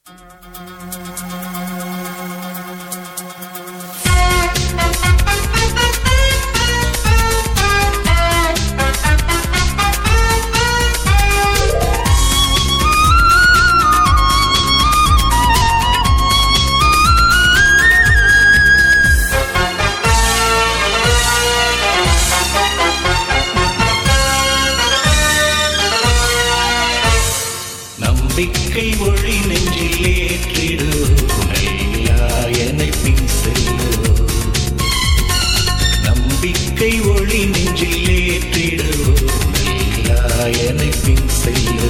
நம்பிக்கை ஒளி நெஞ்சில் ஏற்றிடு என்னை பின் செல்லு. நம்பிக்கை ஒளி நெஞ்சில் ஏற்றிடு என்னை பின் செல்லு.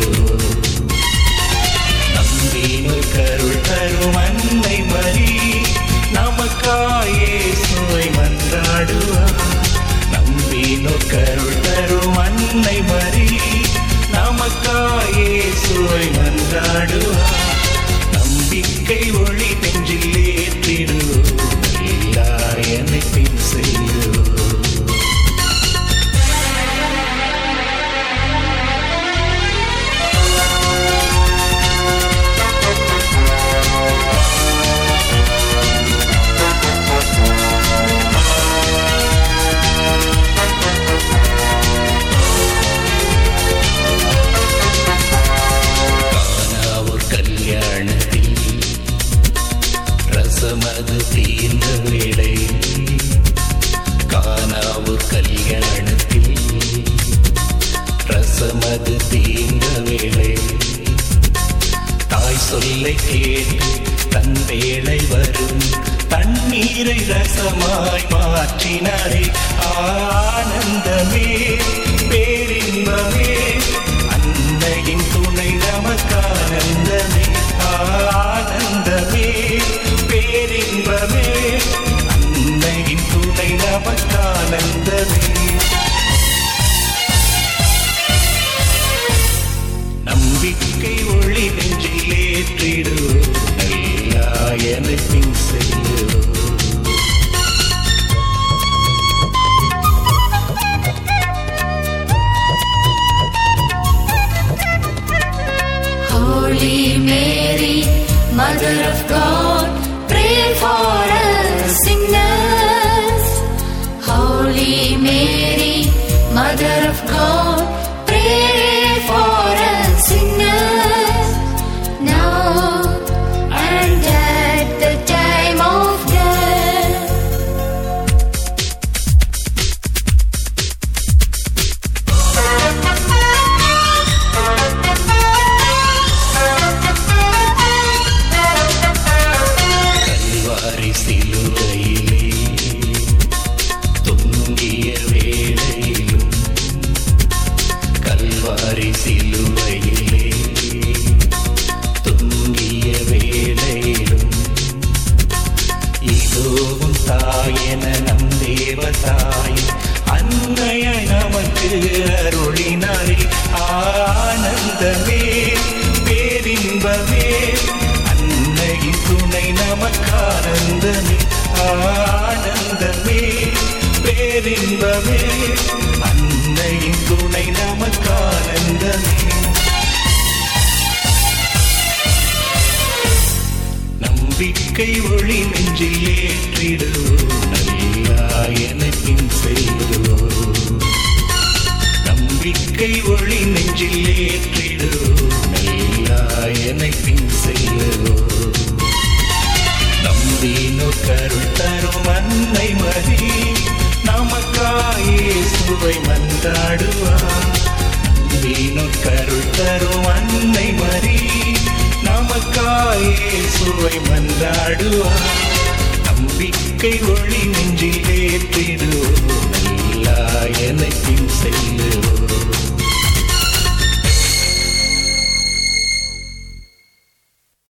நம்பினு கருள் தரும் அன்னை மரி நமக்காயே சுவை மன்றாடுவார். நம்பினு கருள் தரும் அன்னை மரி நமக்காயே சுவை மன்றாடுவார். நம்பிக்கை ஒளி நெஞ்சில் ஏற்றிடு என்னை பின் செல்லு. ரசமது தீர்ந்த வேளை, காணாவூர் கல்யாணத்தில் ரசமது தீர்ந்த வேளை. தாய் சொல்லை கேட்டு தன் வேளை வரும் தண்ணீரை ரசமாய் மாற்றினாரே. ஆனந்தமே பேரின்பமே அன்னையின் துணை நமக்கானந்தமே. ஆனந்தமே பேரின்பமே அன்னையின் துணை நமக்கானந்தமே. நம்பிக்கை ஒளி நெஞ்சில் ஏற்றிடு என்னை பின் செல்லு. Holy Mary, Mother of God, pray for us sinners. Holy Mary, Mother of God, pray for us sinners. Now and at the time of death. Calvary சிலுவையிலே தொங்கிய வேளையிலும், கல்வாரி சிலுவையிலே தொங்கிய வேளையிலும், இதோவும் தாயென நம் தேவதாய் அன்னையாய் நமக்கு அருளினாரே. ஆனந்தமே பேரின்பமே அன்னையின் துணை நமக்கானந்தமே. ஆனந்தமே பேரின்பமே அன்னையின் துணை நமக்கானந்தமே. நம்பிக்கை ஒளி நெஞ்சில் ஏற்றிடு என்னை பின் செல்லு. நம்பிக்கை ஒளி நெஞ்சில் ஏற்றிடு என்னை பின் செல்லு. நம்பினு கருள் தரும் அன்னை மரி நமக்காயே சுவை மன்றாடுவார். நம்பினு கருள் தரும் அன்னை மரி நமக்காயே சுவை மன்றாடுவார். நம்பிக்கை ஒளி நெஞ்சில் ஏற்றிடு